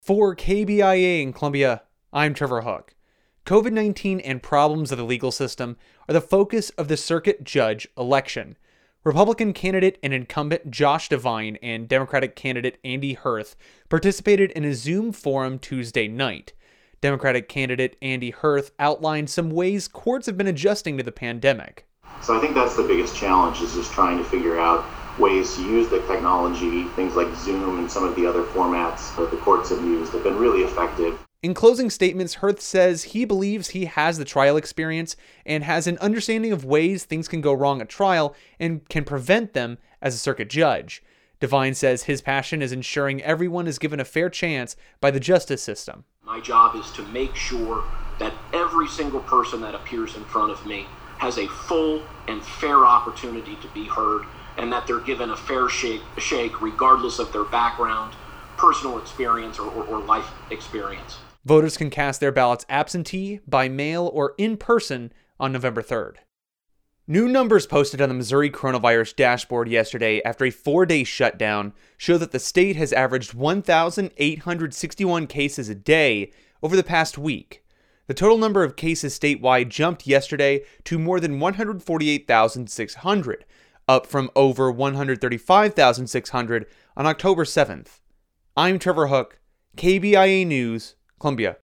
For KBIA in Columbia, I'm Trevor Hook. COVID-19 and problems of the legal system are the focus of the circuit judge election. Republican candidate and incumbent Josh Devine and Democratic candidate Andy Hirth participated in a Zoom forum Tuesday night. Democratic candidate Andy Hirth outlined some ways courts have been adjusting to the pandemic. So I think that's the biggest challenge, is just trying to figure out ways to use the technology. Things like Zoom and some of the other formats that the courts have used have been really effective. In closing statements, Hirth says he believes he has the trial experience and has an understanding of ways things can go wrong at trial and can prevent them as a circuit judge. Devine says his passion is ensuring everyone is given a fair chance by the justice system. My job is to make sure that every single person that appears in front of me has a full and fair opportunity to be heard, and that they're given a fair shake regardless of their background, personal experience, or life experience. Voters can cast their ballots absentee, by mail, or in person on November 3rd. New numbers posted on the Missouri coronavirus dashboard yesterday after a 4-day shutdown show that the state has averaged 1,861 cases a day over the past week. The total number of cases statewide jumped yesterday to more than 148,600, up from over 135,600 on October 7th. I'm Trevor Hook, KBIA News, Columbia.